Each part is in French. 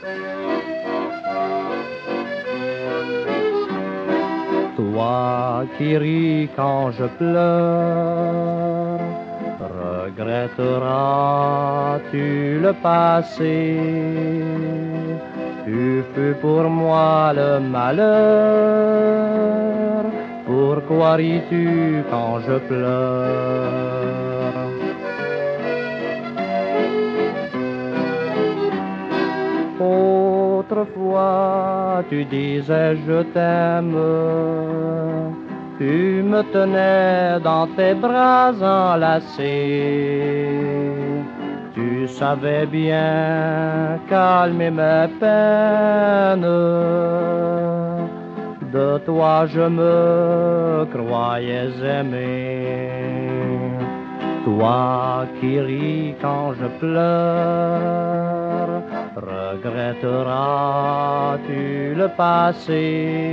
Toi qui ris quand je pleure, regretteras-tu le passé? Tu fus pour moi le malheur, pourquoi ris-tu quand je pleure? Autrefois tu disais je t'aime, tu me tenais dans tes bras enlacés. Tu savais bien calmer mes peines, de toi je me croyais aimé. Toi qui ris quand je pleure, regretteras-tu le passé?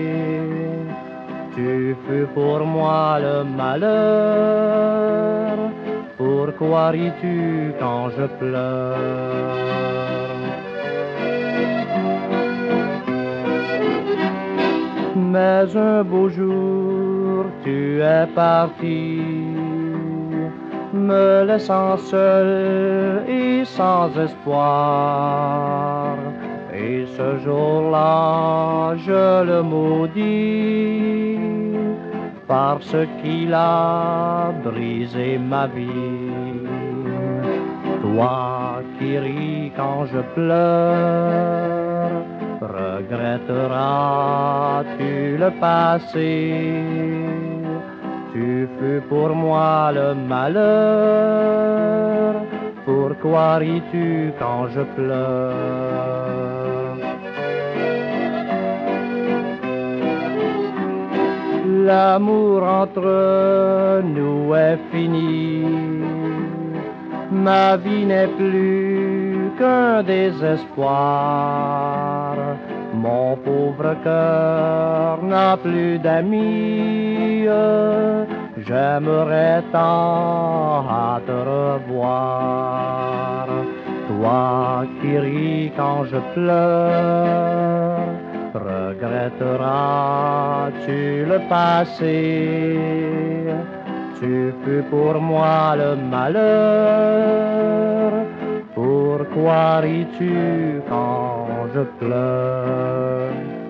Tu fus pour moi le malheur, pourquoi ris-tu quand je pleure? Mais un beau jour tu es parti, me laissant seul et sans espoir. Et ce jour-là, je le maudis, parce qu'il a brisé ma vie. Toi qui ris quand je pleure, regretteras-tu le passé? Tu fus pour moi le malheur, pourquoi ris-tu quand je pleure? L'amour entre nous est fini, ma vie n'est plus qu'un désespoir. Mon pauvre cœur n'a plus d'amis, j'aimerais tant à te revoir. Toi qui ris quand je pleure, regretteras-tu le passé? Tu fus pour moi le malheur, pourquoi ris-tu quand je pleure?